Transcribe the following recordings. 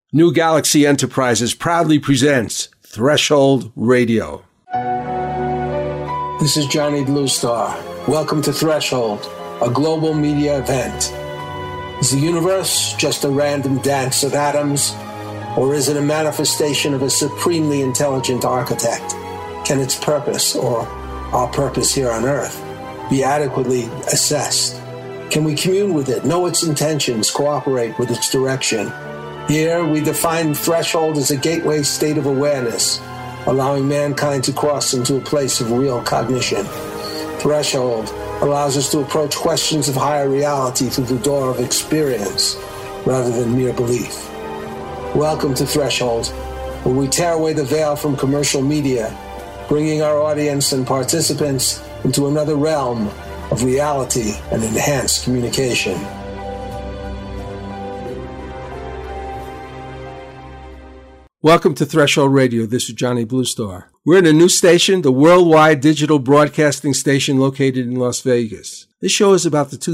New Galaxy Enterprises proudly presents Threshold Radio. This is Johnny Bluestar. Welcome to Threshold, a global media event. Is the universe just a random dance of atoms, or is it a manifestation of a supremely intelligent architect? Can its purpose, or our purpose here on Earth, be adequately assessed? Can we commune with it, know its intentions, cooperate with its direction? Here, we define threshold as a gateway state of awareness, allowing mankind to cross into a place of real cognition. Threshold allows us to approach questions of higher reality through the door of experience, rather than mere belief. Welcome to Threshold, where we tear away the veil from commercial media, bringing our audience and participants into another realm of reality and enhanced communication. Welcome to Threshold Radio. This is Johnny Bluestar. We're in a new station, the worldwide digital broadcasting station located in Las Vegas. This show is about the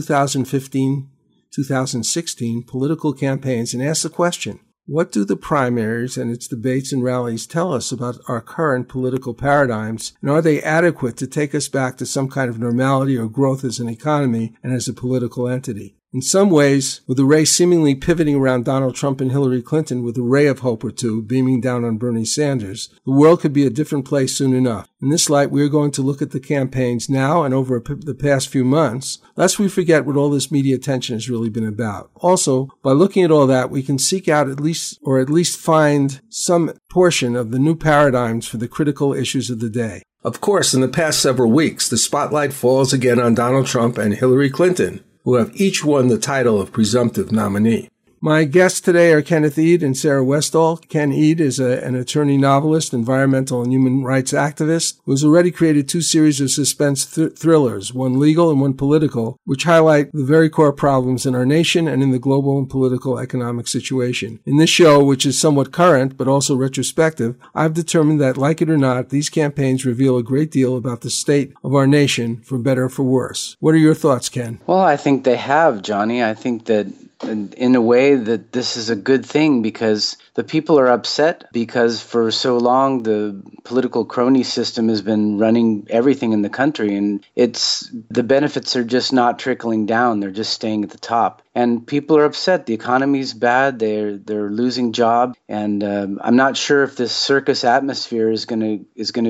2015-2016 political campaigns and asks the question, what do the primaries and its debates and rallies tell us about our current political paradigms, and are they adequate to take us back to some kind of normality or growth as an economy and as a political entity? In some ways, with the race seemingly pivoting around Donald Trump and Hillary Clinton with a ray of hope or two beaming down on Bernie Sanders, the world could be a different place soon enough. In this light, we are going to look at the campaigns now and over the past few months, lest we forget what all this media attention has really been about. Also, by looking at all that, we can seek out at least find some portion of the new paradigms for the critical issues of the day. Of course, in the past several weeks, the spotlight falls again on Donald Trump and Hillary Clinton, who have each won the title of presumptive nominee. My guests today are Kenneth Eade and Sarah Westall. Ken Eade is an attorney, novelist, environmental and human rights activist who has already created two series of suspense thrillers, one legal and one political, which highlight the very core problems in our nation and in the global and political economic situation. In this show, which is somewhat current but also retrospective, I've determined that, like it or not, these campaigns reveal a great deal about the state of our nation, for better or for worse. What are your thoughts, Ken? Well, I think they have, Johnny. I think that in a way that this is a good thing because the people are upset because for so long the political crony system has been running everything in the country, and the benefits are just not trickling down. They're just staying at the top. And people are upset. The economy's bad. They're losing jobs, and I'm not sure if this circus atmosphere is going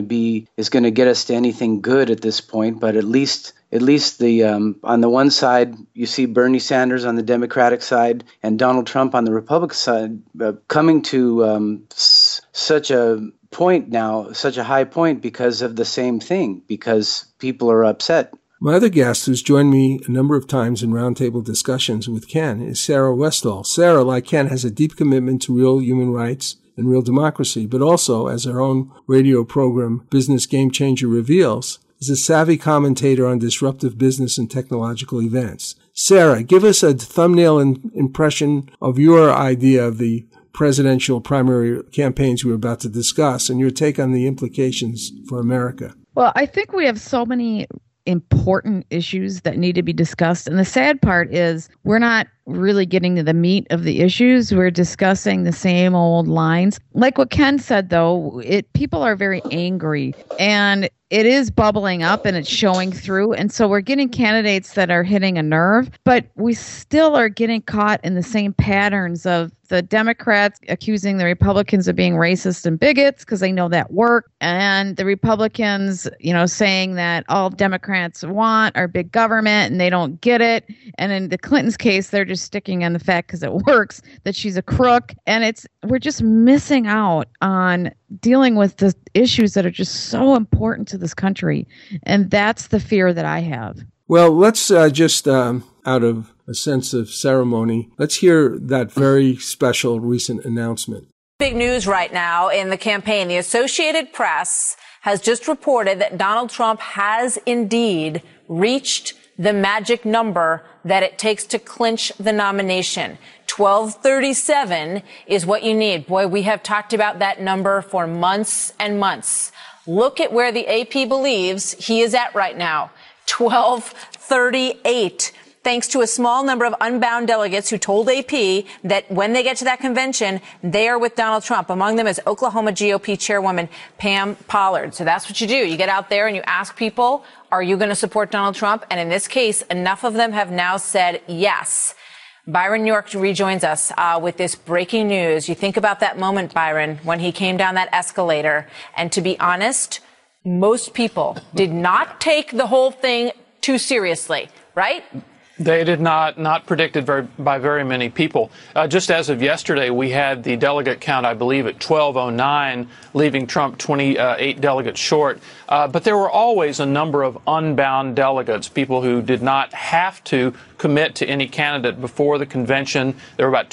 to get us to anything good at this point. But at least the on the one side, you see Bernie Sanders on the Democratic side and Donald Trump on the Republican side coming to such a point now, such a high point because of the same thing, because people are upset. My other guest, who's joined me a number of times in roundtable discussions with Ken, is Sarah Westall. Sarah, like Ken, has a deep commitment to real human rights and real democracy, but also, as her own radio program, Business Game Changer reveals, is a savvy commentator on disruptive business and technological events. Sarah, give us a thumbnail impression of your idea of the presidential primary campaigns we're about to discuss and your take on the implications for America. Well, I think we have so many important issues that need to be discussed. And the sad part is we're not really getting to the meat of the issues. We're discussing the same old lines. Like what Ken said, though, people are very angry and it is bubbling up and it's showing through. And so we're getting candidates that are hitting a nerve, but we still are getting caught in the same patterns of the Democrats accusing the Republicans of being racist and bigots because they know that work. And the Republicans, saying that all Democrats want are big government and they don't get it. And in the Clintons' case, they're just sticking on the fact because it works that she's a crook. And we're just missing out on dealing with the issues that are just so important to this country. And that's the fear that I have. Well, let's just out of a sense of ceremony, let's hear that very special recent announcement. Big news right now in the campaign. The Associated Press has just reported that Donald Trump has indeed reached the magic number that it takes to clinch the nomination. 1237 is what you need. Boy, we have talked about that number for months and months. Look at where the AP believes he is at right now. 1238. thanks to a small number of unbound delegates who told AP that when they get to that convention, they are with Donald Trump. Among them is Oklahoma GOP chairwoman Pam Pollard. So that's what you do. You get out there and you ask people, are you going to support Donald Trump? And in this case, enough of them have now said yes. Byron York rejoins us with this breaking news. You think about that moment, Byron, when he came down that escalator. And to be honest, most people did not take the whole thing too seriously, right? They did not predicted by very many people. Just as of yesterday, we had the delegate count, I believe, at 1209, leaving Trump 28 delegates short. But there were always a number of unbound delegates, people who did not have to commit to any candidate before the convention. There were about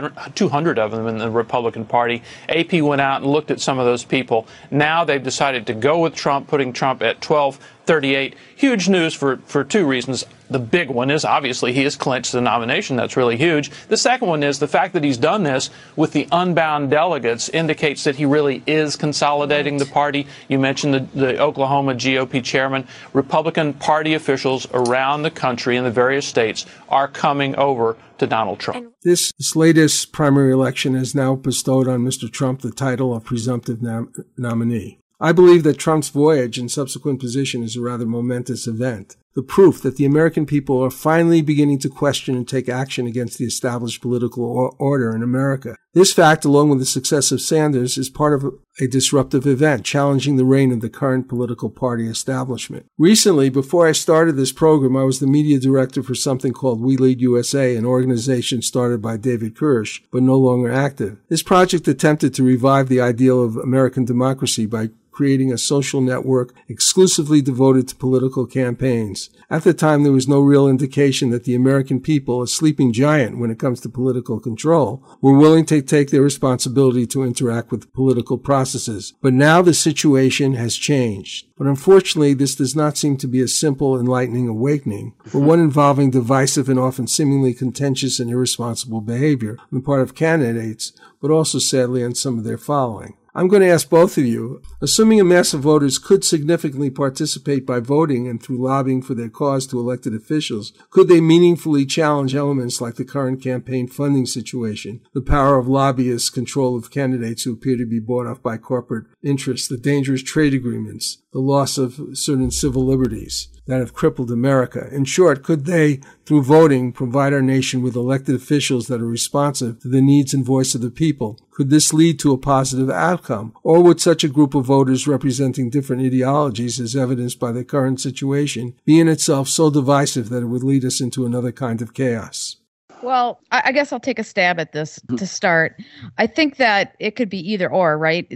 200 of them in the Republican Party. AP went out and looked at some of those people. Now they've decided to go with Trump, putting Trump at 1238. Huge news for two reasons. The big one is obviously he has clinched the nomination. That's really huge. The second one is the fact that he's done this with the unbound delegates indicates that he really is consolidating the party. You mentioned the Oklahoma GOP chairman. Republican Party officials around the country in the various states are coming over to Donald Trump. This latest primary election has now bestowed on Mr. Trump the title of presumptive nominee. I believe that Trump's voyage and subsequent position is a rather momentous event, the proof that the American people are finally beginning to question and take action against the established political order in America. This fact, along with the success of Sanders, is part of a disruptive event, challenging the reign of the current political party establishment. Recently, before I started this program, I was the media director for something called We Lead USA, an organization started by David Kirsch, but no longer active. This project attempted to revive the ideal of American democracy by creating a social network exclusively devoted to political campaigns. At the time, there was no real indication that the American people, a sleeping giant when it comes to political control, were willing to take their responsibility to interact with political processes. But now the situation has changed. But unfortunately, this does not seem to be a simple, enlightening awakening, but one involving divisive and often seemingly contentious and irresponsible behavior on the part of candidates, but also sadly on some of their following. I'm going to ask both of you, assuming a mass of voters could significantly participate by voting and through lobbying for their cause to elected officials, could they meaningfully challenge elements like the current campaign funding situation, the power of lobbyists' control of candidates who appear to be bought off by corporate interests, the dangerous trade agreements, the loss of certain civil liberties that have crippled America? In short, could they, through voting, provide our nation with elected officials that are responsive to the needs and voice of the people? Could this lead to a positive outcome? Or would such a group of voters representing different ideologies, as evidenced by the current situation, be in itself so divisive that it would lead us into another kind of chaos? Well, I guess I'll take a stab at this to start. I think that it could be either or, right?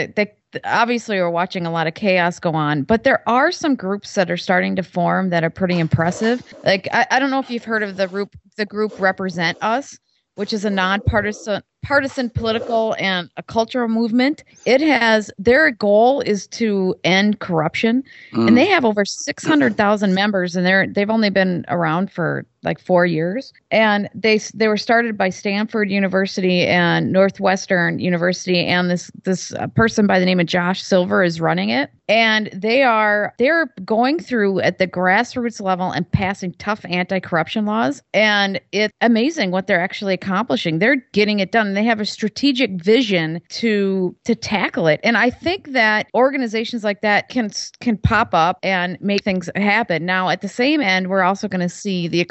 Obviously, we're watching a lot of chaos go on, but there are some groups that are starting to form that are pretty impressive. Like, I don't know if you've heard of the group Represent Us, which is a nonpartisan political and a cultural movement. Their goal is to end corruption, and they have over 600,000 members, and they've only been around for like 4 years. And they were started by Stanford University and Northwestern University, and this person by the name of Josh Silver is running it. And they're going through at the grassroots level and passing tough anti-corruption laws. And it's amazing what they're actually accomplishing. They're getting it done. They have a strategic vision to tackle it. And I think that organizations like that can pop up and make things happen. Now, at the same end, we're also going to see the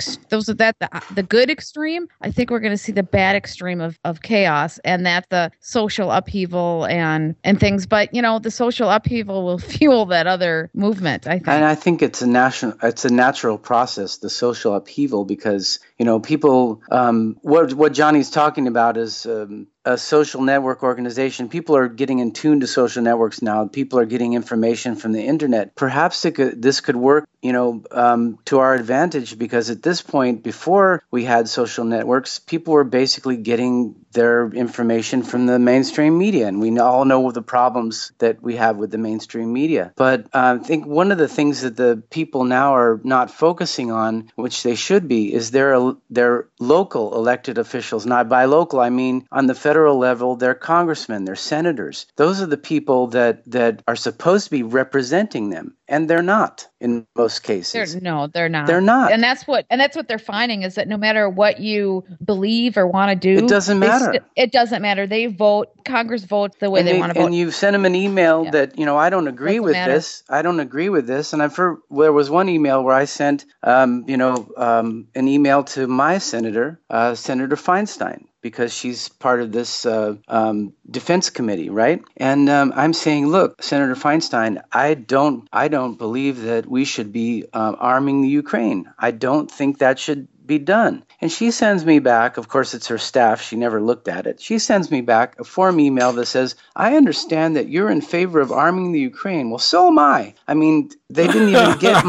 good extreme. I think we're going to see the bad extreme of chaos, and that's the social upheaval and things. But, the social upheaval will fuel that other movement, I think. And I think it's a natural process, the social upheaval, because, people, what Johnny's talking about is a social network organization. People are getting in tune to social networks now. People are getting information from the internet. Perhaps this could work, to our advantage, because at this point, before we had social networks, people were basically getting their information from the mainstream media. And we all know the problems that we have with the mainstream media. But I think one of the things that the people now are not focusing on, which they should be, is their local elected officials. Not by local, I mean on the federal level, their congressmen, their senators. Those are the people that are supposed to be representing them. and they're not in most cases. They're not. They're not. And that's what they're finding, is that no matter what you believe or want to do, it doesn't matter. It doesn't matter. They vote. Congress votes the way they want to vote. And you send them an email that, I don't agree with this. I don't agree with this. And there was one email where I sent, an email to my senator, Senator Feinstein, because she's part of this defense committee, right? And I'm saying, look, Senator Feinstein, I don't believe that we should be arming the Ukraine. I don't think that should be done. And she sends me back, of course it's her staff, she never looked at it. She sends me back a form email that says, I understand that you're in favor of arming the Ukraine. Well, so am I. I mean, they didn't even get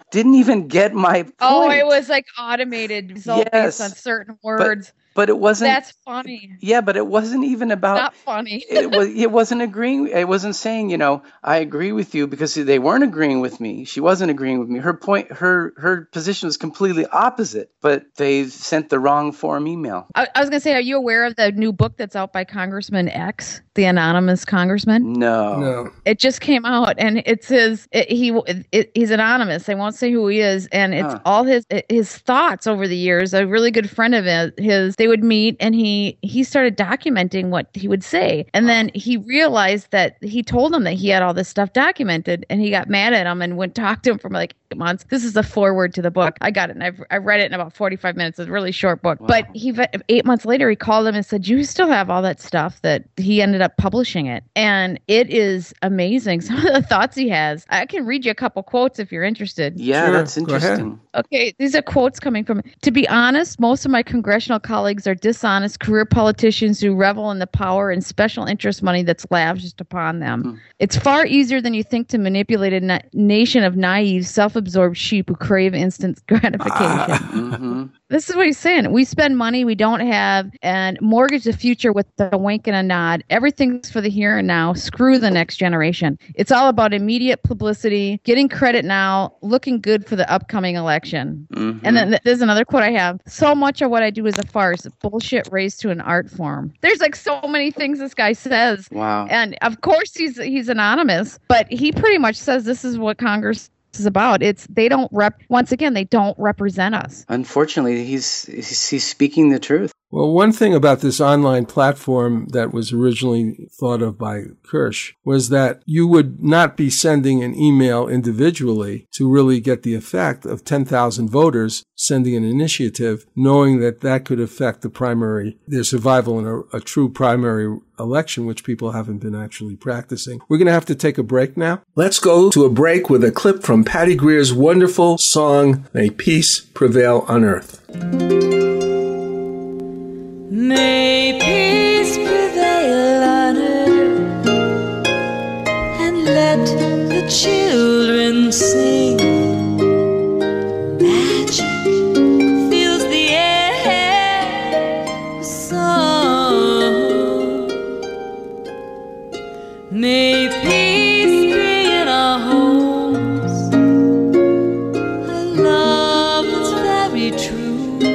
my point. Oh, it was like automated result based on certain words. But it wasn't. That's funny. Yeah, but it wasn't even about. Not funny. It wasn't agreeing. It wasn't saying, I agree with you, because they weren't agreeing with me. She wasn't agreeing with me. Her point, her position was completely opposite. But they sent the wrong form email. I was going to say, are you aware of the new book that's out by Congressman X, the anonymous congressman? No. It just came out, and it says he's anonymous. They won't say who he is, and it's all his thoughts over the years. A really good friend of his. They would meet, and he started documenting what he would say. And then he realized that he told him that he had all this stuff documented, and he got mad at him and went talk to him for like 8 months. This is the foreword to the book. I got it, and I read it in about 45 minutes. It's a really short book. Wow. But 8 months later, he called him and said, you still have all that stuff, that he ended up publishing it. And it is amazing. Some of the thoughts he has. I can read you a couple quotes if you're interested. Yeah, sure, that's interesting. Okay, these are quotes coming from, to be honest, most of my congressional colleagues are dishonest career politicians who revel in the power and special interest money that's lavished upon them. It's far easier than you think to manipulate a nation of naive, self-absorbed sheep who crave instant gratification. This is what he's saying. We spend money we don't have and mortgage the future with a wink and a nod. Everything's for the here and now. Screw the next generation. It's all about immediate publicity, getting credit now, looking good for the upcoming election. And then there's another quote I have. So much of what I do is a farce. Bullshit raised to an art form. There's like so many things this guy says. Wow. And of course he's anonymous, but he pretty much says this is what Congress is about. They don't represent us. Unfortunately, he's speaking the truth. Well, one thing about this online platform that was originally thought of by Kirsch was that you would not be sending an email individually to really get the effect of 10,000 voters sending an initiative, knowing that could affect their survival in a true primary election, which people haven't been actually practicing. We're going to have to take a break now. Let's go to a break with a clip from Patty Greer's wonderful song, May Peace Prevail on Earth. May peace prevail on earth, and let the children sing. Magic fills the air with song. May peace be in our homes, a love that's very true.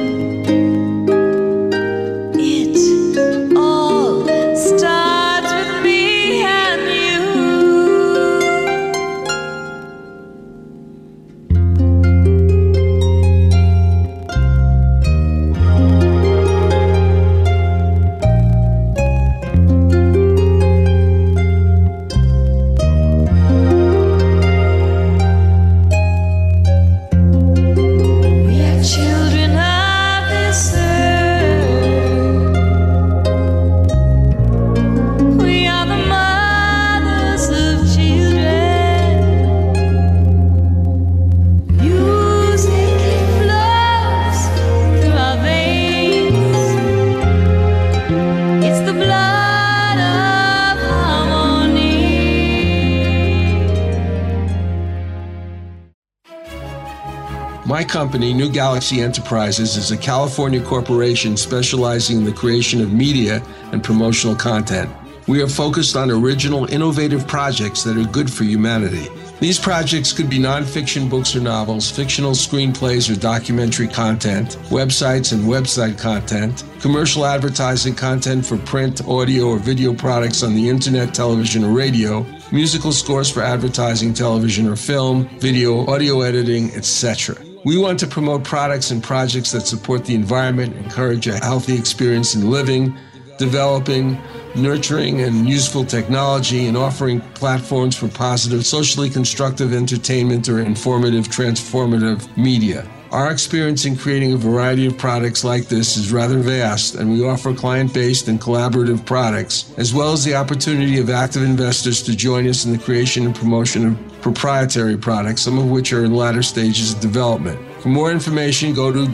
My company, New Galaxy Enterprises, is a California corporation specializing in the creation of media and promotional content. We are focused on original, innovative projects that are good for humanity. These projects could be nonfiction books or novels, fictional screenplays or documentary content, websites and website content, commercial advertising content for print, audio, or video products on the internet, television, or radio, musical scores for advertising, television, or film, video, audio editing, etc. We want to promote products and projects that support the environment, encourage a healthy experience in living, developing, nurturing, and useful technology, and offering platforms for positive, socially constructive entertainment or informative, transformative media. Our experience in creating a variety of products like this is rather vast, and we offer client-based and collaborative products, as well as the opportunity of active investors to join us in the creation and promotion of proprietary products, some of which are in latter stages of development. For more information, go to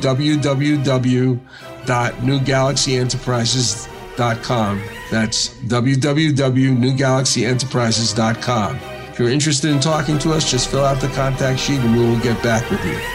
www.newgalaxyenterprises.com. That's www.newgalaxyenterprises.com. If you're interested in talking to us, just fill out the contact sheet and we will get back with you.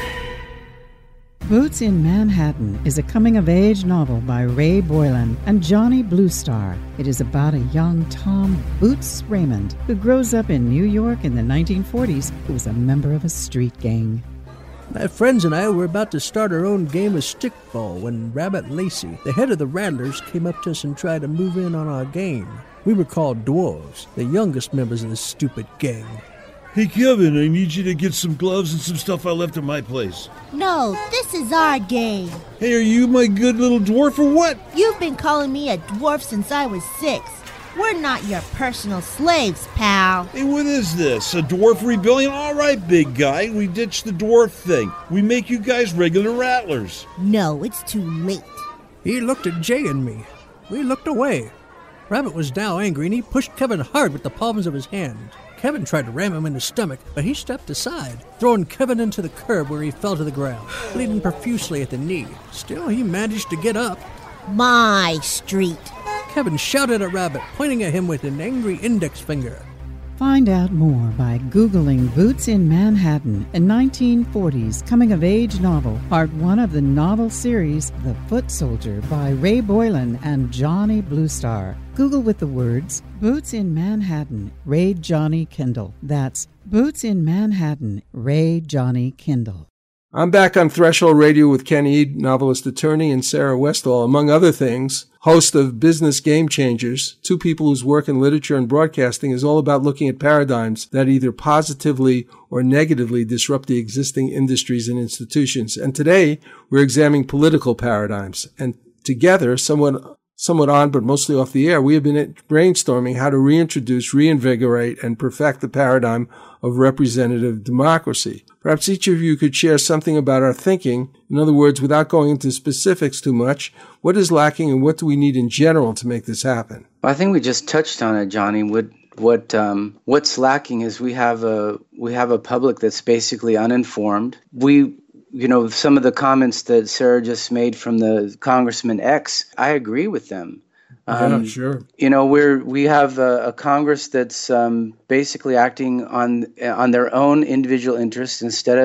Boots in Manhattan is a coming-of-age novel by Ray Boylan and Johnny Bluestar. It is about a young Tom Boots Raymond who grows up in New York in the 1940s who was a member of a street gang. My friends and I were about to start our own game of stickball when Rabbit Lacey, the head of the Rattlers, came up to us and tried to move in on our game. We were called Dwarves, the youngest members of this stupid gang. Hey, Kevin, I need you to get some gloves and some stuff I left at my place. No, this is our game. Hey, are you my good little dwarf or what? You've been calling me a dwarf since I was 6. We're not your personal slaves, pal. Hey, what is this? A dwarf rebellion? All right, big guy. We ditched the dwarf thing. We make you guys regular rattlers. No, it's too late. He looked at Jay and me. We looked away. Rabbit was now angry, and he pushed Kevin hard with the palms of his hand. Kevin tried to ram him in the stomach, but he stepped aside, throwing Kevin into the curb where he fell to the ground, bleeding profusely at the knee. Still, he managed to get up. My street. Kevin shouted at Rabbit, pointing at him with an angry index finger. Find out more by Googling Boots in Manhattan, a 1940s coming-of-age novel, part 1 of the novel series The Foot Soldier by Ray Boylan and Johnny Bluestar. Google with the words, Boots in Manhattan, Ray Johnny Kindle. That's Boots in Manhattan, Ray Johnny Kindle. I'm back on Threshold Radio with Ken Eade, novelist attorney, and Sarah Westall, among other things, host of Business Game Changers, two people whose work in literature and broadcasting is all about looking at paradigms that either positively or negatively disrupt the existing industries and institutions. And today, we're examining political paradigms. And together, somewhat on but mostly off the air, we have been brainstorming how to reintroduce, reinvigorate, and perfect the paradigm of representative democracy. Perhaps each of you could share something about our thinking. In other words, without going into specifics too much, what is lacking and what do we need in general to make this happen? I think we just touched on it, Johnny. What's lacking is we have a public that's basically uninformed. Some of the comments that Sarah just made from the Congressman X, I agree with them. Yeah, sure. We have a Congress that's basically acting on their own individual interests instead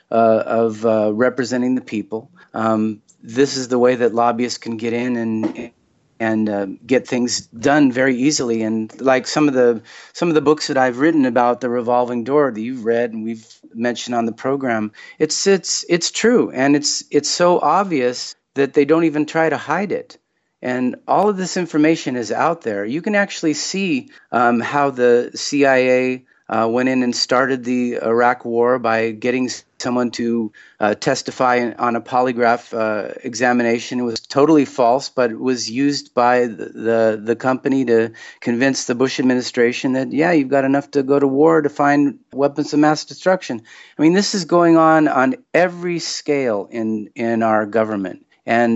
of representing the people. This is the way that lobbyists can get in and get things done very easily. And like some of the books that I've written about the revolving door that you've read and we've mentioned on the program, it's true, and it's so obvious that they don't even try to hide it. And all of this information is out there. You can actually see how the CIA went in and started the Iraq War by getting someone to testify on a polygraph examination. It was totally false, but it was used by the company to convince the Bush administration that, yeah, you've got enough to go to war to find weapons of mass destruction. I mean, this is going on every scale in our government. And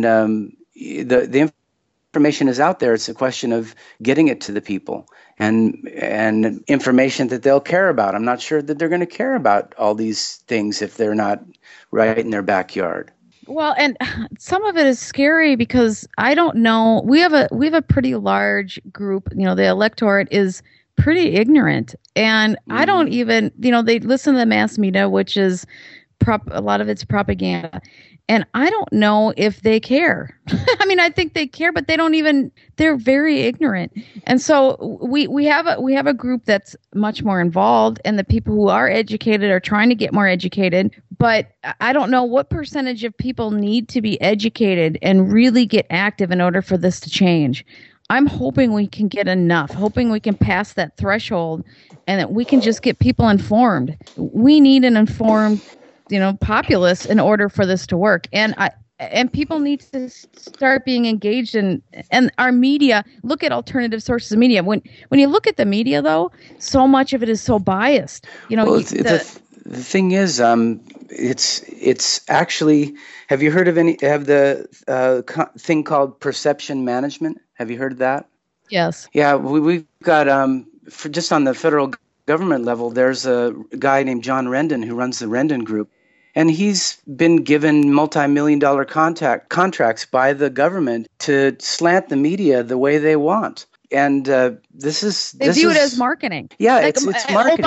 the information is out there. It's a question of getting it to the people and information that they'll care about. I'm not sure that they're going to care about all these things if they're not right in their backyard. Well, and some of it is scary because I don't know. We have a pretty large group. The electorate is pretty ignorant, and I don't even. They listen to the mass media, which is a lot of it's propaganda. And I don't know if they care. I mean, I think they care, but they're very ignorant. And so we have a group that's much more involved, and the people who are educated are trying to get more educated. But I don't know what percentage of people need to be educated and really get active in order for this to change. I'm hoping we can get enough, hoping we can pass that threshold and that we can just get people informed. We need an informed, populace in order for this to work. And people need to start being engaged in, and our media, look at alternative sources of media. When you look at the media, though, so much of it is so biased. The thing is, it's actually, have you heard of the thing called perception management? Have you heard of that? Yes. Yeah, we've got, for just on the federal government level, there's a guy named John Rendon who runs the Rendon Group. And he's been given multi-million-dollar contracts by the government to slant the media the way they want. And they view it as marketing. Yeah, it's marketing.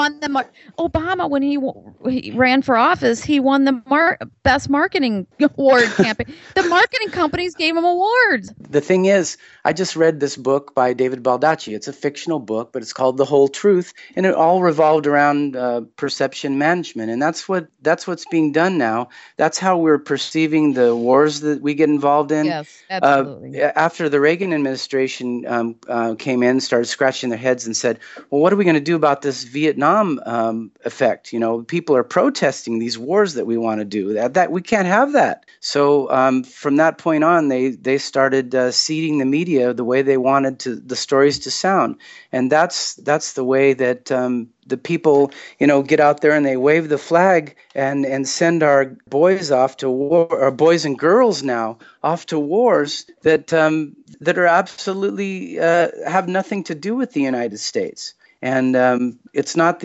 Obama, when he ran for office, he won the best marketing award campaign. The marketing companies gave him awards. The thing is, I just read this book by David Baldacci. It's a fictional book, but it's called The Whole Truth, and it all revolved around perception management. And that's what's being done now. That's how we're perceiving the wars that we get involved in. Yes, absolutely. After the Reagan administration came in, started scratching their heads and said, well, what are we going to do about this Vietnam effect? People are protesting these wars that we want to do. That we can't have that. So from that point on, they started seeding the media the way they wanted the stories to sound. And that's the way that the people, get out there and they wave the flag and send our boys off to war, or boys and girls now off to wars that are absolutely have nothing to do with the United States. And it's not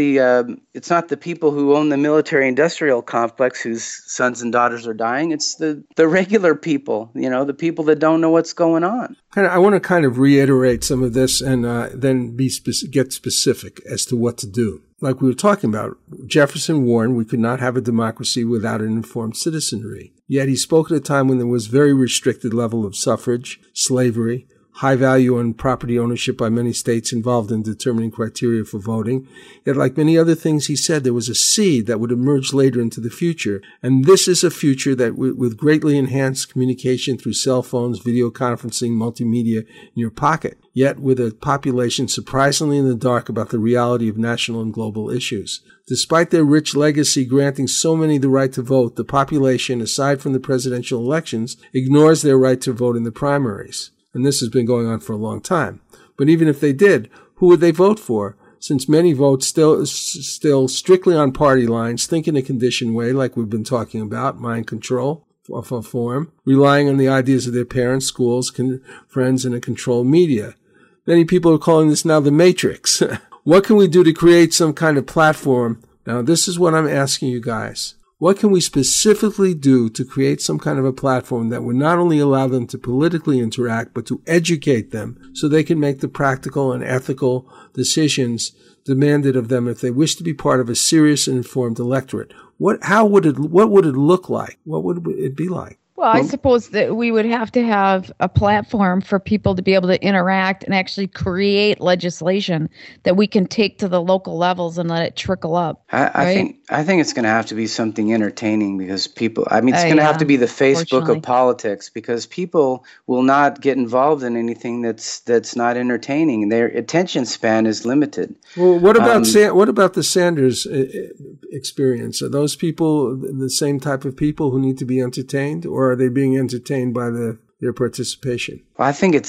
the people who own the military-industrial complex whose sons and daughters are dying. It's the regular people, the people that don't know what's going on. I want to kind of reiterate some of this and then get specific as to what to do. Like we were talking about, Jefferson warned we could not have a democracy without an informed citizenry. Yet he spoke at a time when there was very restricted level of suffrage, slavery, high value on property ownership by many states involved in determining criteria for voting. Yet, like many other things he said, there was a seed that would emerge later into the future. And this is a future that with greatly enhanced communication through cell phones, video conferencing, multimedia in your pocket, yet with a population surprisingly in the dark about the reality of national and global issues. Despite their rich legacy granting so many the right to vote, the population, aside from the presidential elections, ignores their right to vote in the primaries. And this has been going on for a long time. But even if they did, who would they vote for? Since many vote still strictly on party lines, think in a conditioned way, like we've been talking about, mind control of a form, relying on the ideas of their parents, schools, friends, and a controlled media. Many people are calling this now the Matrix. What can we do to create some kind of platform? Now, this is what I'm asking you guys. What can we specifically do to create some kind of a platform that would not only allow them to politically interact, but to educate them so they can make the practical and ethical decisions demanded of them if they wish to be part of a serious and informed electorate? What would it look like? What would it be like? Well, I suppose that we would have to have a platform for people to be able to interact and actually create legislation that we can take to the local levels and let it trickle up. I think it's going to have to be something entertaining because people, it's going to have to be the Facebook of politics because people will not get involved in anything that's not entertaining. Their attention span is limited. Well, what about the Sanders experience? Are those people the same type of people who need to be entertained, or are they being entertained by their participation? Well,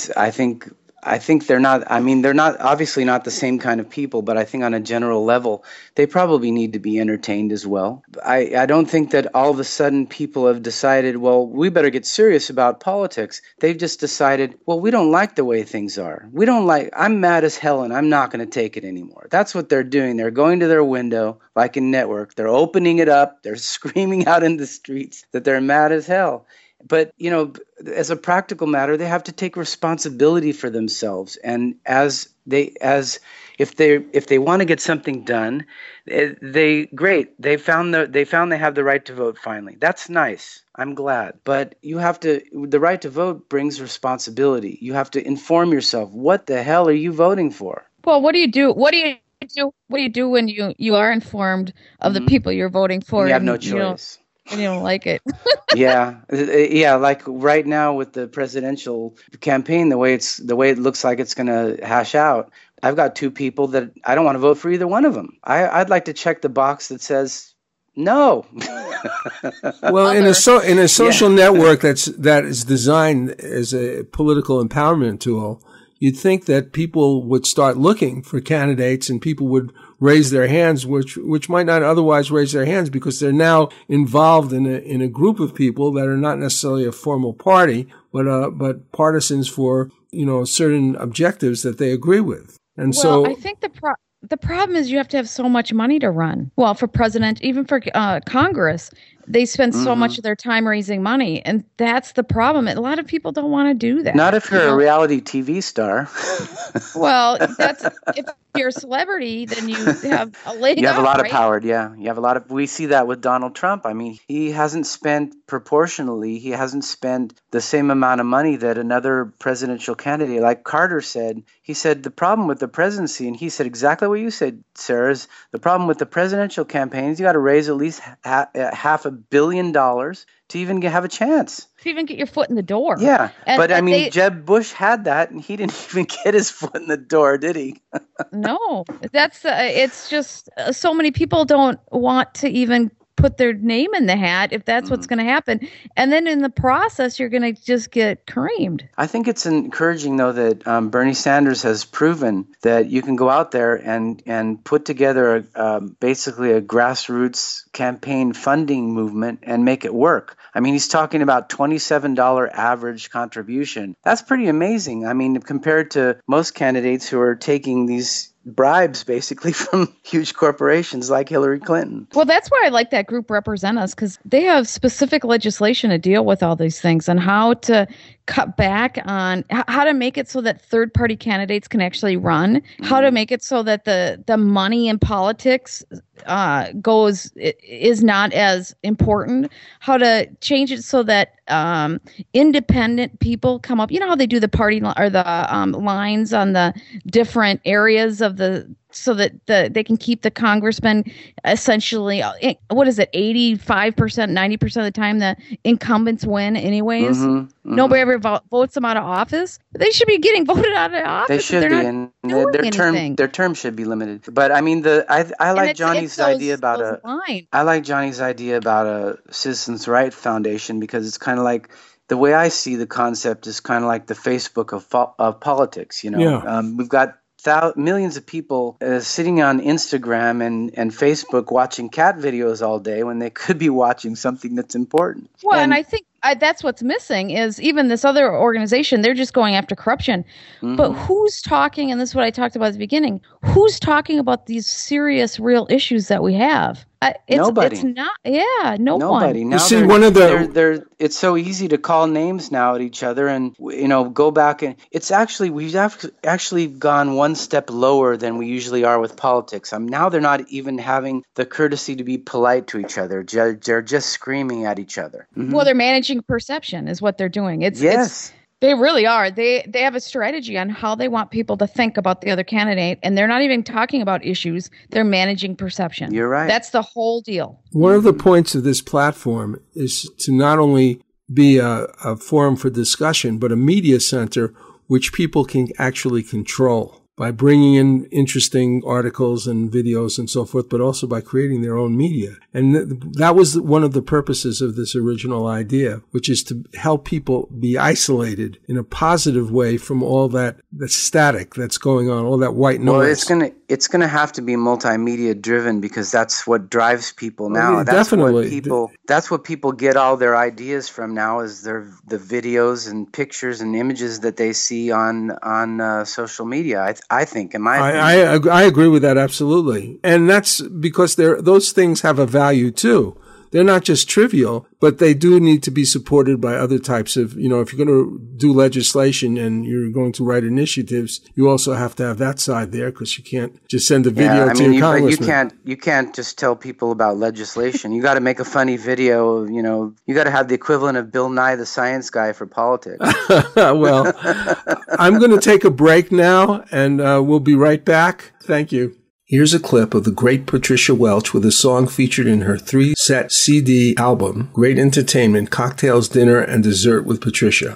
I think they're not. They're not obviously not the same kind of people, but I think on a general level, they probably need to be entertained as well. I don't think that all of a sudden people have decided, well, we better get serious about politics. They've just decided, well, we don't like the way things are. I'm mad as hell and I'm not going to take it anymore. That's what they're doing. They're going to their window, like in Network. They're opening it up. They're screaming out in the streets that they're mad as hell. But, you know, as a practical matter, they have to take responsibility for themselves. And if they want to get something done, they found they have the right to vote finally. That's nice. I'm glad. But the right to vote brings responsibility. You have to inform yourself. What the hell are you voting for? Well, what do you do? What do you do when you are informed of the people you're voting for? You have no choice. And you don't like it. Yeah. Like right now with the presidential campaign, the way it looks like it's going to hash out, I've got two people that I don't want to vote for either one of them. I'd like to check the box that says no. Well, in a social network that is designed as a political empowerment tool, you'd think that people would start looking for candidates and people would raise their hands, which might not otherwise raise their hands because they're now involved in a group of people that are not necessarily a formal party, but partisans for, certain objectives that they agree with. And so I think the problem is you have to have so much money to run. Well, for president, even for Congress, they spend so much of their time raising money, and that's the problem. A lot of people don't want to do that. Not if you're a reality TV star. Well, if you're a celebrity, then you have a leg. You have up, a lot right? of power, yeah. You have a lot of. We see that with Donald Trump. I mean, he hasn't spent the same amount of money that another presidential candidate, like Carter, said. He said the problem with the presidency, and he said exactly what you said, Sarah, is the problem with the presidential campaigns. You got to raise at least $500 million to even have a chance. To even get your foot in the door. Yeah, but I mean, Jeb Bush had that, and he didn't even get his foot in the door, did he? No, it's just so many people don't want to even put their name in the hat if that's what's going to happen. And then in the process, you're going to just get creamed. I think it's encouraging, though, that Bernie Sanders has proven that you can go out there and put together basically a grassroots campaign funding movement and make it work. I mean, he's talking about $27 average contribution. That's pretty amazing. I mean, compared to most candidates who are taking these bribes basically from huge corporations like Hillary Clinton. Well, that's why I like that group Represent Us, because they have specific legislation to deal with all these things and how to cut back on how to make it so that third-party candidates can actually run, how to make it so that the money in politics is not as important, how to change it so that independent people come up. You know how they do the party or the lines on the different areas of so that they can keep the congressman essentially, 85%, 90% of the time the incumbents win anyways. Nobody ever votes them out of office. They should be getting voted out of office. They should be, and their term should be limited. But I mean, I like Johnny's idea about a Citizens Right Foundation, because it's kind of like, the way I see the concept is kind of like the Facebook of politics. We've got millions of people sitting on Instagram and Facebook watching cat videos all day when they could be watching something that's important. Well, and I think that's what's missing is even this other organization, they're just going after corruption. But who's talking, and this is what I talked about at the beginning, who's talking about these serious, real issues that we have? Nobody. It's not. Yeah, no Nobody. one. Now see, one of the it's so easy to call names now at each other and go back, and it's actually we've actually gone one step lower than we usually are with politics. Now they're not even having the courtesy to be polite to each other. They're just screaming at each other. Well, they're managing perception is what they're doing. They really are. They have a strategy on how they want people to think about the other candidate, and they're not even talking about issues. They're managing perception. You're right. That's the whole deal. One of the points of this platform is to not only be a forum for discussion, but a media center which people can actually control by bringing in interesting articles and videos and so forth, but also by creating their own media. And that was one of the purposes of this original idea, which is to help people be isolated in a positive way from all the static that's going on, all that white noise. Well, it's gonna have to be multimedia driven, because that's what drives people now. Yeah, that's definitely. That's what people get all their ideas from now, is the videos and pictures and images that they see on social media. I think, in my opinion. I agree with that absolutely, and that's because those things have a value too. they're not just trivial, but they do need to be supported by other types of, if you're going to do legislation and you're going to write initiatives, you also have to have that side there, because you can't just send a video to your congressman. You can't just tell people about legislation. You got to make a funny video. You got to have the equivalent of Bill Nye the Science Guy for politics. Well, I'm going to take a break now, and we'll be right back. Thank you. Here's a clip of the great Patricia Welch with a song featured in her 3-set CD album, Great Entertainment, Cocktails, Dinner, and Dessert with Patricia.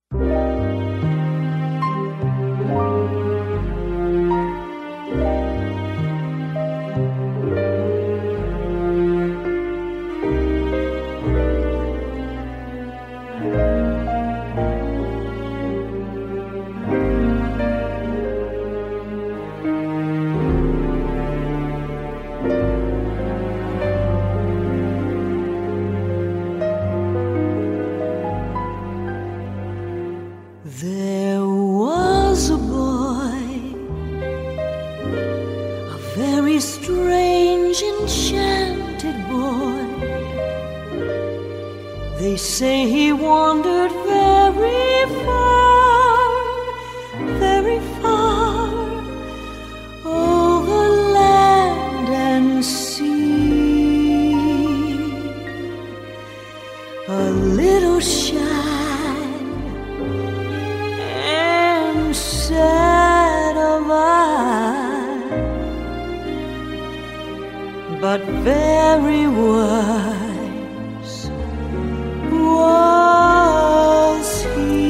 But very wise was he.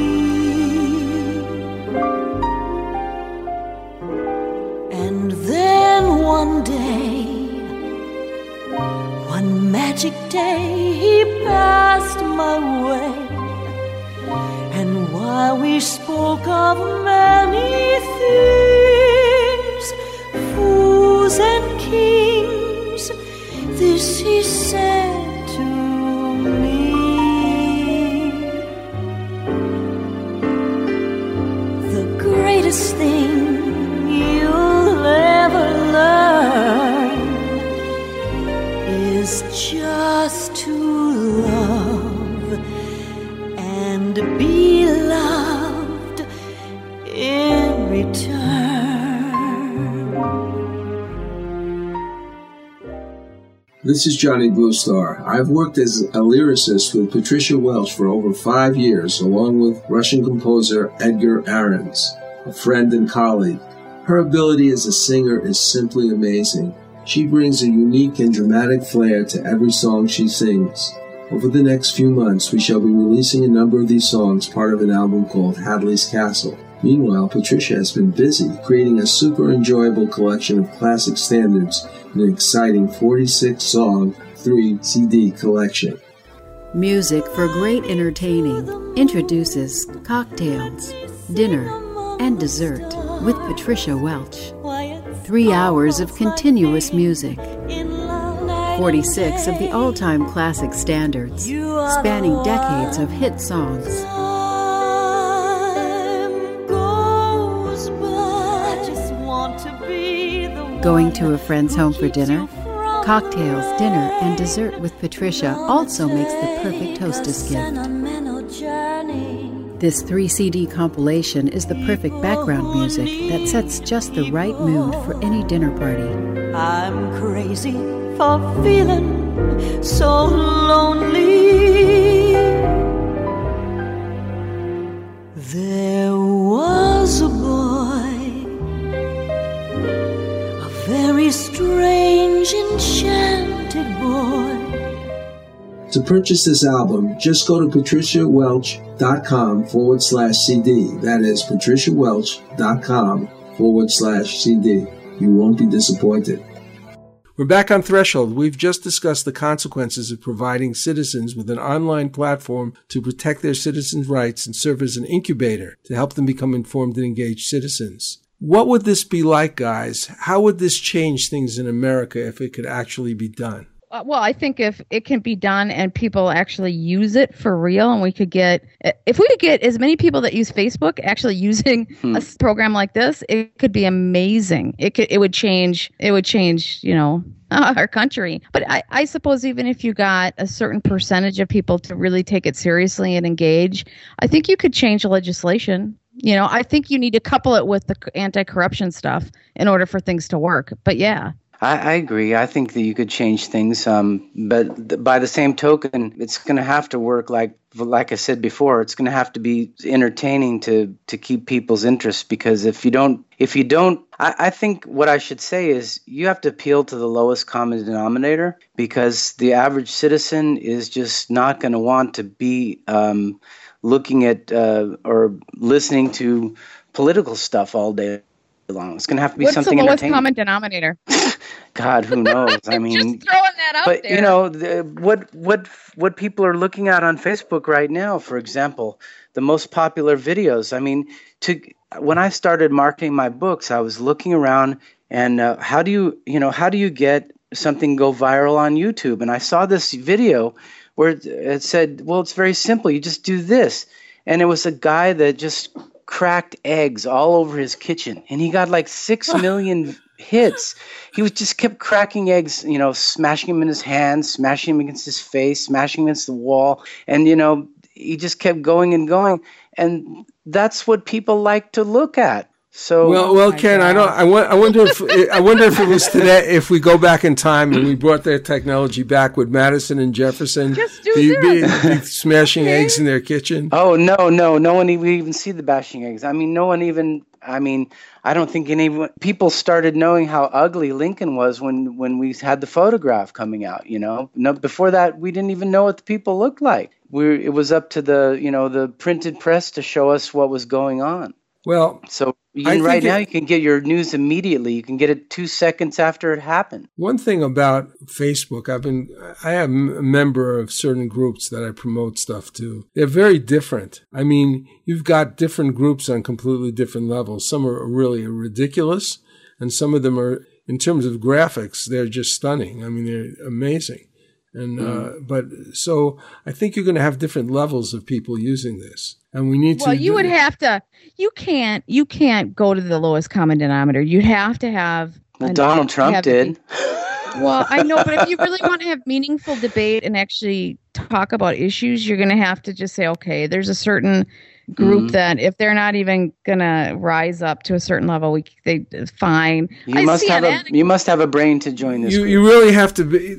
And then one day, one magic day, he passed my way. And while we spoke of many things, fools and kings, this he said to me: the greatest thing you'll ever learn is just to love and be loved in return. This is Johnny Bluestar. I've worked as a lyricist with Patricia Welch for over 5 years, along with Russian composer Edgar Ahrens, a friend and colleague. Her ability as a singer is simply amazing. She brings a unique and dramatic flair to every song she sings. Over the next few months, we shall be releasing a number of these songs, part of an album called Hadley's Castle. Meanwhile, Patricia has been busy creating a super enjoyable collection of classic standards in an exciting 46-song 3-CD collection. Music for Great Entertaining introduces Cocktails, Dinner, and Dessert with Patricia Welch. 3 hours of continuous music. 46 of the all-time classic standards, spanning decades of hit songs. Going to a friend's home for dinner? Cocktails, Dinner, and Dessert with Patricia also makes the perfect hostess gift. This 3-CD compilation is the perfect background music that sets just the right mood for any dinner party. I'm crazy for feeling so lonely. There was a boy, a very strange, enchanted boy. To purchase this album, just go to patriciawelch.com/CD. That is patriciawelch.com/CD. You won't be disappointed. We're back on Threshold. We've just discussed the consequences of providing citizens with an online platform to protect their citizens' rights and serve as an incubator to help them become informed and engaged citizens. What would this be like, guys? How would this change things in America if it could actually be done? Well, I think if it can be done and people actually use it for real, and if we could get as many people that use Facebook actually using a program like this, it could be amazing. It would change, our country. But I suppose even if you got a certain percentage of people to really take it seriously and engage, I think you could change the legislation. I think you need to couple it with the anti-corruption stuff in order for things to work. But yeah. I agree. I think that you could change things, but by the same token, it's going to have to work like I said before. It's going to have to be entertaining to keep people's interest. Because if you don't, I think what I should say is you have to appeal to the lowest common denominator, because the average citizen is just not going to want to be looking at or listening to political stuff all day long. It's going to have to be something entertaining. What's the lowest common denominator? God, who knows? I mean, just throwing that out there. What people are looking at on Facebook right now, for example, the most popular videos. I mean, when I started marketing my books, I was looking around and how do you get something go viral on YouTube? And I saw this video where it said, well, it's very simple. You just do this. And it was a guy that just cracked eggs all over his kitchen, and he got like 6 million hits. He just kept cracking eggs, smashing them in his hands, smashing them against his face, smashing them against the wall, and he just kept going and going, and that's what people like to look at. So well, Ken, I wonder if it was today. If we go back in time and we brought their technology back, would Madison and Jefferson be smashing eggs in their kitchen? Oh no one would even see the bashing eggs. I mean, I don't think people started knowing how ugly Lincoln was when we had the photograph coming out. No, before that we didn't even know what the people looked like. It was up to the printed press to show us what was going on. Well, so right now you can get your news immediately. You can get it 2 seconds after it happened. One thing about Facebook, I am a member of certain groups that I promote stuff to. They're very different. I mean, you've got different groups on completely different levels. Some are really ridiculous, and some of them are, in terms of graphics, they're just stunning. I mean, they're amazing. And but so I think you're going to have different levels of people using this, and we need to. Well, you would have to. You can't go to the lowest common denominator. You'd have to have. Well, Donald Trump did. Well, I know, but if you really want to have meaningful debate and actually talk about issues, you're going to have to just say, okay, there's a certain group that if they're not even going to rise up to a certain level, fine. You must have a brain to join this group. You really have to be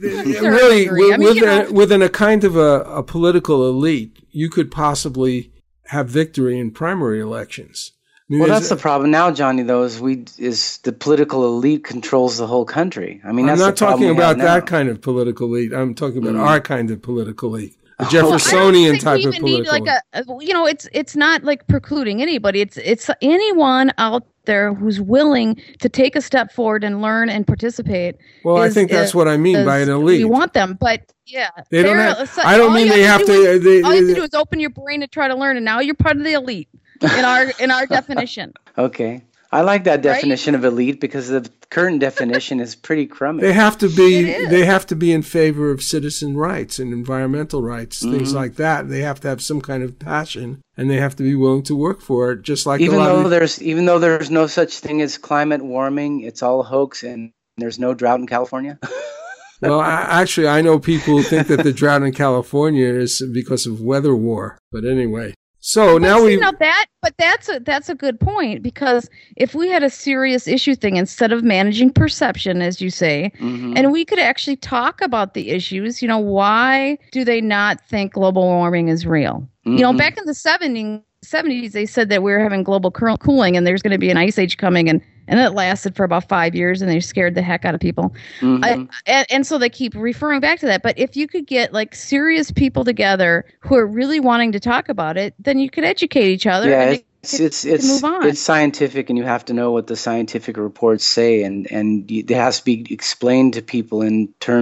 within a kind of a political elite. You could possibly have victory in primary elections. Well, that's the problem now, Johnny. Though, is the political elite controls the whole country. I mean, that's I'm not the problem talking about now. that kind of political elite. I'm talking about our kind of political elite. A Jeffersonian type of political. It's not like precluding anybody. It's anyone out there who's willing to take a step forward and learn and participate. Well, I think that's what I mean by an elite. We want them, but yeah, they don't have. I don't mean they have to. All you have to do is open your brain and try to learn, and now you're part of the elite in our definition. Okay. I like that definition of elite because the current definition is pretty crummy. They have to be. They have to be in favor of citizen rights and environmental rights, things like that. They have to have some kind of passion, and they have to be willing to work for it. Just like even though there's no such thing as climate warming, it's all a hoax, and there's no drought in California. Well, actually, I know people who think that the drought in California is because of weather war. But anyway. So that's a good point, because if we had a serious issue thing instead of managing perception, as you say, and we could actually talk about the issues, why do they not think global warming is real? Back in the 70s, they said that we were having global cooling and there's going to be an ice age coming, and it lasted for about 5 years, and they scared the heck out of people. And so they keep referring back to that. But if you could get like serious people together who are really wanting to talk about it, then you could educate each other. Yeah, and move on. It's scientific, and you have to know what the scientific reports say, and it has to be explained to people in terms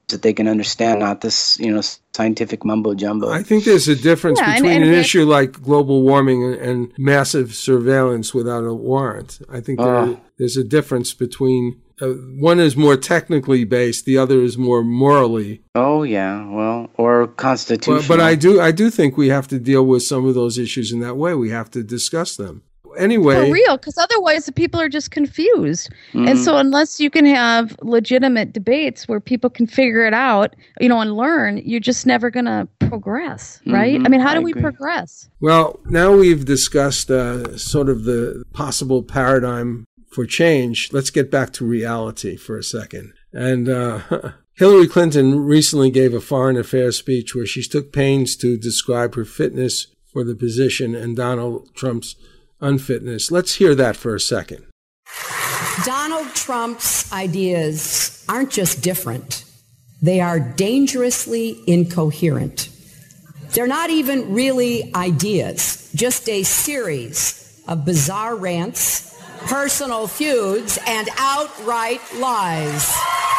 that they can understand, not this, scientific mumbo jumbo. I think there's a difference between an issue like global warming and massive surveillance without a warrant. I think there's a difference between one is more technically based, the other is more morally. Oh yeah, well, or constitutional. But I do think we have to deal with some of those issues in that way. We have to discuss them. Anyway, for real, because otherwise the people are just confused. And so unless you can have legitimate debates where people can figure it out, and learn, you're just never going to progress, right? I mean, how do we progress? Well, now we've discussed sort of the possible paradigm for change. Let's get back to reality for a second. And Hillary Clinton recently gave a foreign affairs speech where she took pains to describe her fitness for the position and Donald Trump's unfitness. Let's hear that for a second. Donald Trump's ideas aren't just different. They are dangerously incoherent. They're not even really ideas, just a series of bizarre rants, personal feuds, and outright lies.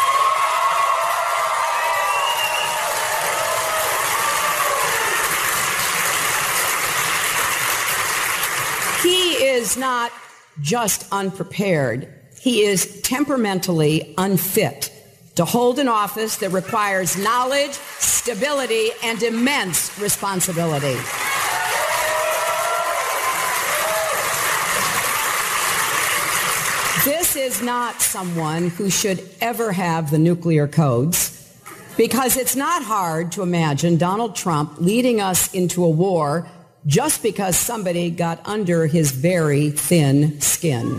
He is not just unprepared. He is temperamentally unfit to hold an office that requires knowledge, stability, and immense responsibility. This is not someone who should ever have the nuclear codes, because it's not hard to imagine Donald Trump leading us into a war just because somebody got under his very thin skin.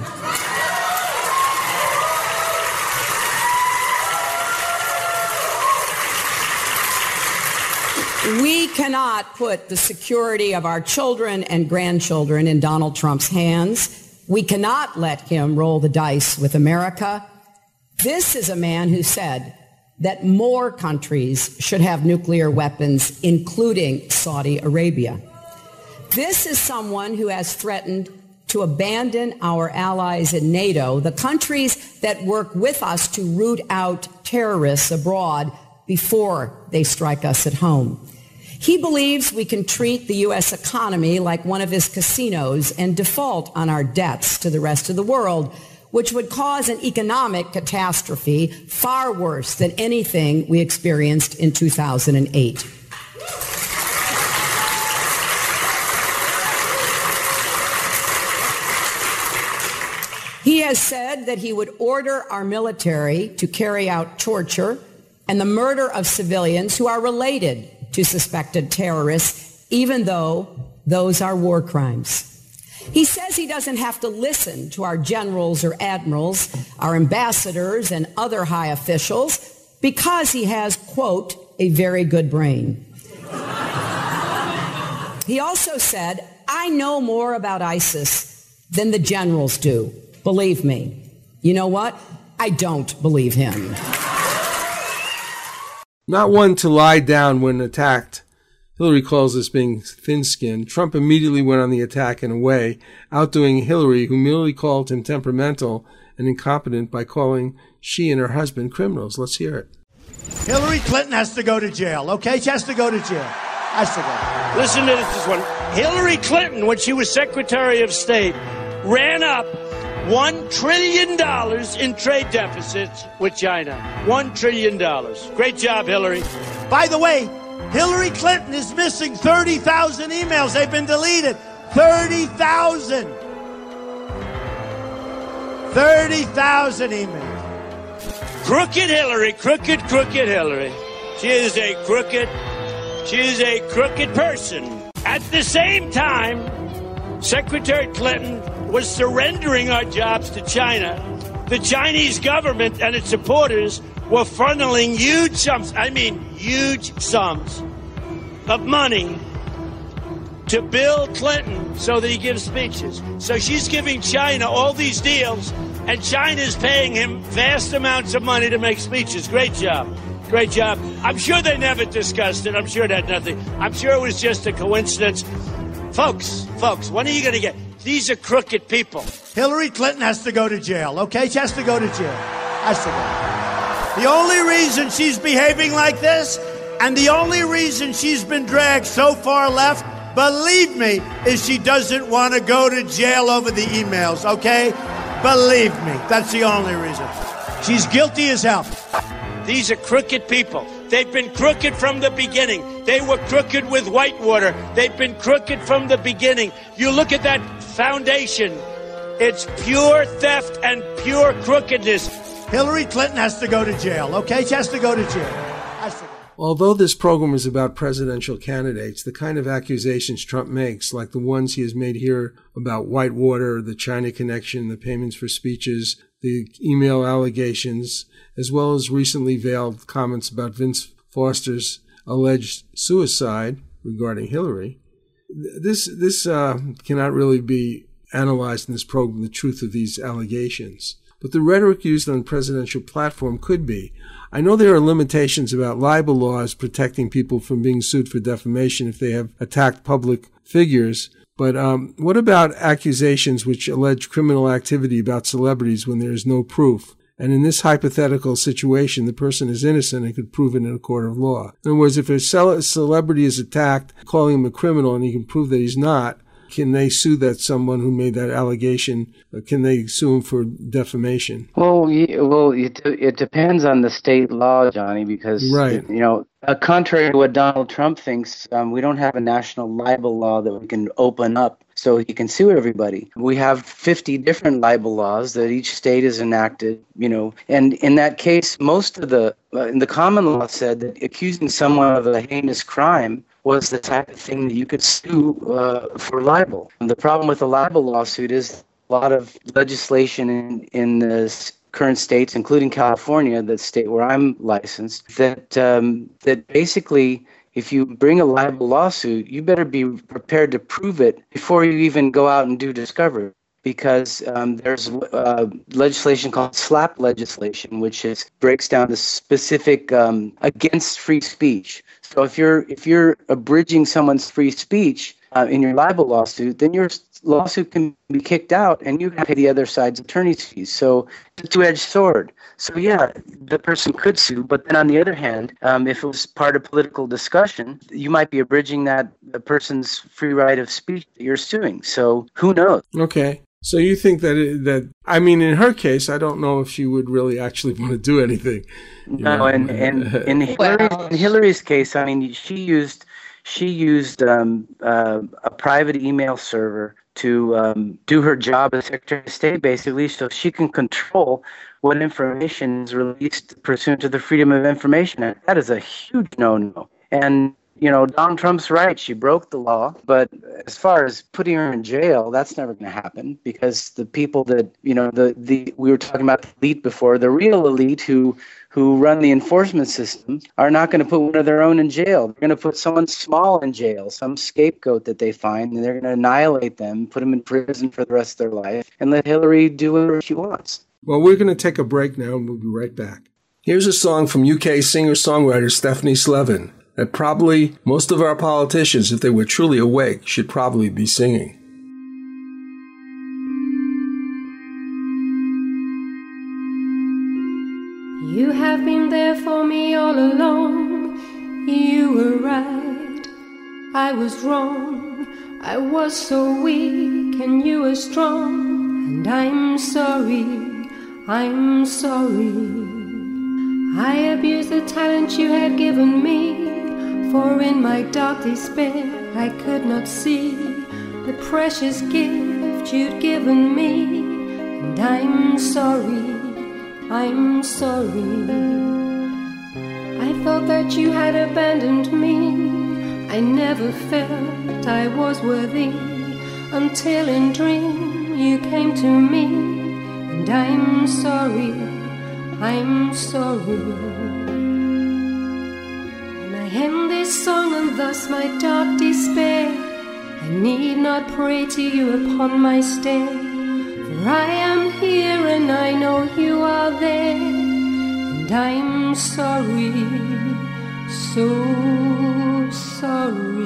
We cannot put the security of our children and grandchildren in Donald Trump's hands. We cannot let him roll the dice with America. This is a man who said that more countries should have nuclear weapons, including Saudi Arabia. This is someone who has threatened to abandon our allies in NATO, the countries that work with us to root out terrorists abroad before they strike us at home. He believes we can treat the U.S. economy like one of his casinos and default on our debts to the rest of the world, which would cause an economic catastrophe far worse than anything we experienced in 2008. He has said that he would order our military to carry out torture and the murder of civilians who are related to suspected terrorists, even though those are war crimes. He says he doesn't have to listen to our generals or admirals, our ambassadors and other high officials, because he has, quote, a very good brain. He also said, I know more about ISIS than the generals do. Believe me. You know what? I don't believe him. Not one to lie down when attacked. Hillary calls this being thin-skinned. Trump immediately went on the attack in a way, outdoing Hillary, who merely called him temperamental and incompetent by calling she and her husband criminals. Let's hear it. Hillary Clinton has to go to jail, okay? She has to go to jail. Has to go. Listen to this one. Hillary Clinton, when she was Secretary of State, ran up $1 trillion in trade deficits with China. $1 trillion. Great job, Hillary. By the way, Hillary Clinton is missing 30,000 emails. They've been deleted. 30,000. 30,000 emails. Crooked Hillary, crooked Hillary. She is a crooked person. At the same time, Secretary Clinton was surrendering our jobs to China. The Chinese government and its supporters were funneling huge sums of money to Bill Clinton so that he gives speeches. So she's giving China all these deals, and China's paying him vast amounts of money to make speeches. Great job. Great job. I'm sure they never discussed it. I'm sure it had nothing. I'm sure it was just a coincidence. Folks, when are you going to get... These are crooked people. Hillary Clinton has to go to jail, okay? She has to go to jail. Has to The only reason she's behaving like this, and the only reason she's been dragged so far left, believe me, is she doesn't want to go to jail over the emails, okay? Believe me, that's the only reason. She's guilty as hell. These are crooked people. They've been crooked from the beginning. They were crooked with Whitewater. They've been crooked from the beginning. You look at that foundation. It's pure theft and pure crookedness. Hillary Clinton has to go to jail, okay? She has to go to jail. Although this program is about presidential candidates, the kind of accusations Trump makes, like the ones he has made here about Whitewater, the China connection, the payments for speeches, the email allegations, as well as recently veiled comments about Vince Foster's alleged suicide regarding Hillary, this cannot really be analyzed in this program, the truth of these allegations. But the rhetoric used on the presidential platform could be. I know there are limitations about libel laws protecting people from being sued for defamation if they have attacked public figures, but what about accusations which allege criminal activity about celebrities when there is no proof? And in this hypothetical situation, the person is innocent and could prove it in a court of law. In other words, if a celebrity is attacked, calling him a criminal, and he can prove that he's not, can they sue that someone who made that allegation? Can they sue him for defamation? Well, it depends on the state law, Johnny, because, right. Contrary to what Donald Trump thinks, we don't have a national libel law that we can open up so he can sue everybody. We have 50 different libel laws that each state has enacted, and in that case, most of the common law said that accusing someone of a heinous crime was the type of thing that you could sue for libel. And the problem with a libel lawsuit is a lot of legislation in the current states, including California, the state where I'm licensed, that basically, if you bring a libel lawsuit, you better be prepared to prove it before you even go out and do discovery. Because there's legislation called SLAPP legislation, which breaks down the specific against free speech. So if you're abridging someone's free speech in your libel lawsuit, then your lawsuit can be kicked out, and you have to pay the other side's attorney's fees. So it's a two-edged sword. So yeah, the person could sue, but then on the other hand, if it was part of political discussion, you might be abridging the person's free right of speech that you're suing. So who knows? Okay. So you think that in her case, I don't know if she would really actually want to do anything. No, and in Hillary's case, she used a private email server to do her job as Secretary of State, basically, so she can control what information is released pursuant to the Freedom of Information Act. That is a huge no-no. And Donald Trump's right. She broke the law. But as far as putting her in jail, that's never going to happen, because the people that, we were talking about the elite before, the real elite who run the enforcement system are not going to put one of their own in jail. They're going to put someone small in jail, some scapegoat that they find, and they're going to annihilate them, put them in prison for the rest of their life, and let Hillary do whatever she wants. Well, we're going to take a break now, and we'll be right back. Here's a song from UK singer-songwriter Stephanie Slevin that probably most of our politicians, if they were truly awake, should probably be singing. You have been there for me all along. You were right, I was wrong. I was so weak and you were strong. And I'm sorry, I'm sorry. I abused the talent you had given me, for in my dark despair I could not see the precious gift you'd given me. And I'm sorry, I'm sorry. I thought that you had abandoned me. I never felt I was worthy, until in dream you came to me. And I'm sorry, I'm sorry. And I end this song and thus my dark despair. I need not pray to you upon my stair, for I am here and I know you are there. And I'm sorry, so sorry.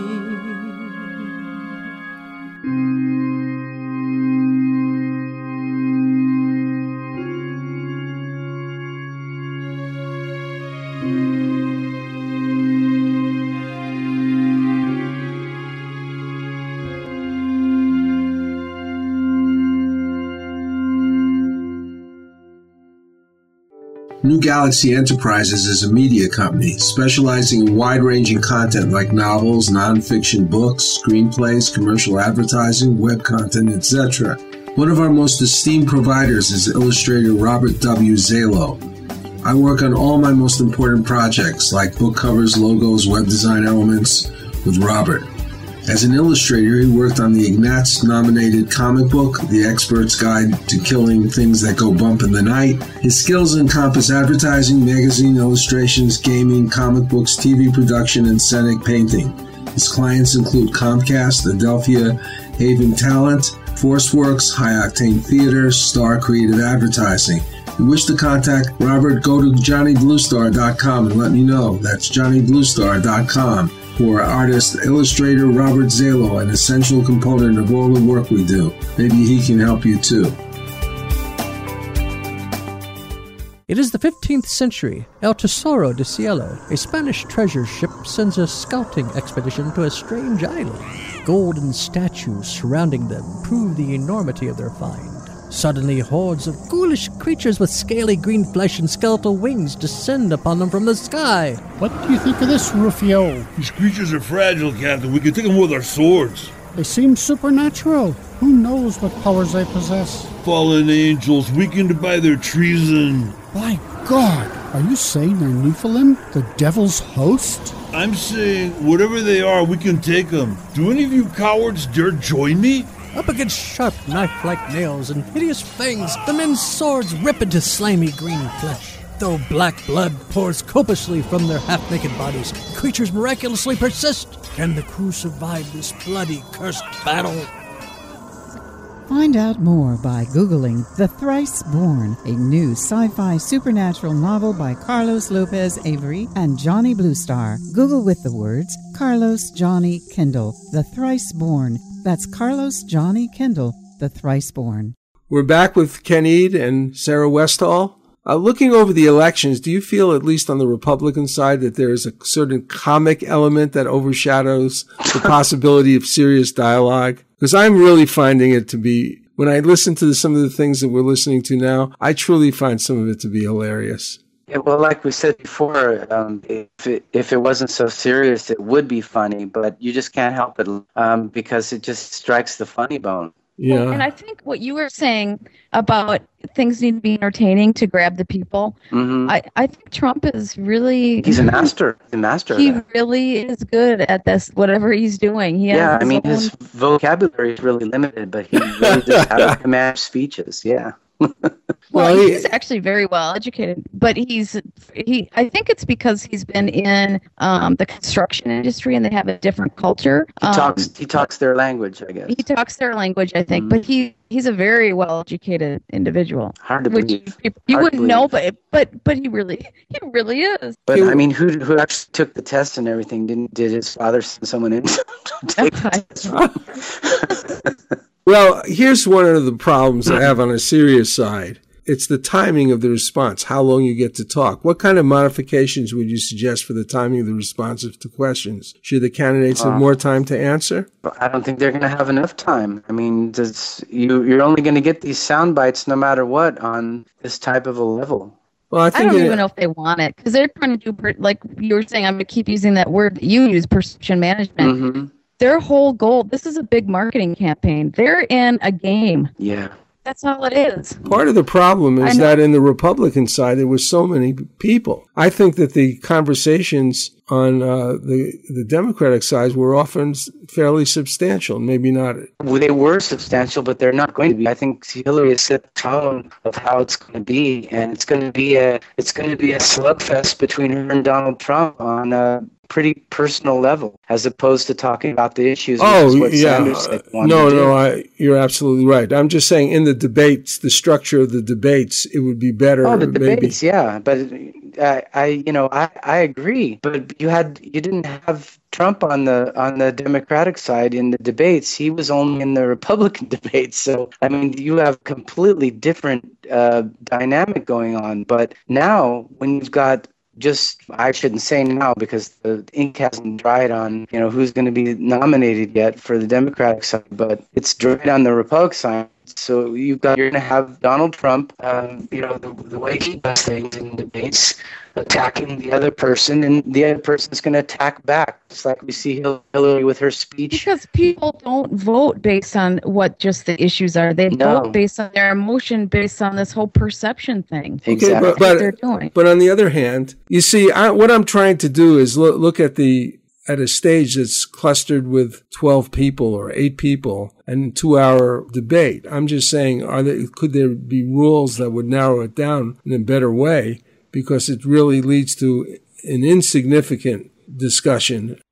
New Galaxy Enterprises is a media company specializing in wide-ranging content like novels, nonfiction books, screenplays, commercial advertising, web content, etc. One of our most esteemed providers is illustrator Robert W. Zalo. I work on all my most important projects like book covers, logos, web design elements with Robert. As an illustrator, he worked on the Ignatz-nominated comic book, The Expert's Guide to Killing Things That Go Bump in the Night. His skills encompass advertising, magazine illustrations, gaming, comic books, TV production, and scenic painting. His clients include Comcast, Adelphia, Haven Talent, ForceWorks, High Octane Theater, Star Creative Advertising. If you wish to contact Robert, go to JohnnyBlueStar.com and let me know. That's JohnnyBlueStar.com. For artist, illustrator Robert Zalo, an essential component of all the work we do. Maybe he can help you too. It is the 15th century. El Tesoro de Cielo, a Spanish treasure ship, sends a scouting expedition to a strange island. Golden statues surrounding them prove the enormity of their find. Suddenly, hordes of ghoulish creatures with scaly green flesh and skeletal wings descend upon them from the sky. What do you think of this, Rufio? These creatures are fragile, Captain. We can take them with our swords. They seem supernatural. Who knows what powers they possess? Fallen angels, weakened by their treason. My God! Are you saying they're Nephilim, the devil's host? I'm saying, whatever they are, we can take them. Do any of you cowards dare join me? Up against sharp knife-like nails and hideous fangs, the men's swords rip into slimy green flesh. Though black blood pours copiously from their half-naked bodies, the creatures miraculously persist. Can the crew survive this bloody, cursed battle? Find out more by Googling The Thrice Born, a new sci-fi supernatural novel by Carlos Lopez Avery and Johnny Bluestar. Google with the words Carlos Johnny Kendall, The Thrice Born. That's Carlos Johnny Kendall, The Thrice Born. We're back with Ken Eade and Sarah Westall. Looking over the elections, do you feel, at least on the Republican side, that there is a certain comic element that overshadows the possibility of serious dialogue? Because I'm really finding it to be, when I listen to some of the things that we're listening to now, I truly find some of it to be hilarious. Yeah, well, like we said before, if it wasn't so serious, it would be funny, but you just can't help it because it just strikes the funny bone. Yeah. And I think what you were saying about things need to be entertaining to grab the people, I think Trump is really... He's a master. He's a master. He really is good at this, whatever he's doing. His vocabulary is really limited, but he really does have a command of speeches, yeah. Well, he's actually very well educated, but I think it's because he's been in the construction industry and they have a different culture. He talks their language, I guess. He talks their language, I think, but he's a very well educated individual. Hard to believe. You wouldn't know, but he really is. But I mean, who actually took the test and everything? Did his father send someone in to take the test? Well, here's one of the problems I have on a serious side. It's the timing of the response, how long you get to talk. What kind of modifications would you suggest for the timing of the responses to questions? Should the candidates have more time to answer? I don't think they're going to have enough time. I mean, you're only going to get these sound bites no matter what on this type of a level. Well, I don't even know if they want it, because they're trying to do, like you were saying, I'm going to keep using that word that you use, perception management. Mm-hmm. Their whole goal, this is a big marketing campaign. They're in a game. Yeah. That's all it is. Part of the problem is that in the Republican side, there were so many people. I think that the conversations on the Democratic side were often fairly substantial, maybe not. Well, they were substantial, but they're not going to be. I think Hillary has set the tone of how it's going to be, and it's going to be a slugfest between her and Donald Trump on a pretty personal level, as opposed to talking about the issues. Sanders said you're absolutely right. I'm just saying, in the debates, the structure of the debates, it would be better. Oh, the debates, yeah, but I agree. But you didn't have Trump on the Democratic side in the debates. He was only in the Republican debates. So I mean, you have completely different dynamic going on. But now, when you've got I shouldn't say now because the ink hasn't dried on, who's going to be nominated yet for the Democratic side, but it's dried on the Republican side. So you're going to have Donald Trump, the way he does things in debates, attacking the other person, and the other person's going to attack back, just like we see Hillary with her speech. Because people don't vote based on what just the issues are. They vote based on their emotion, based on this whole perception thing. Exactly. Okay, but they're doing. But on the other hand, you see, what I'm trying to do is look at a stage that's clustered with 12 people or 8 people and 2-hour debate. I'm just saying, could there be rules that would narrow it down in a better way? Because it really leads to an insignificant discussion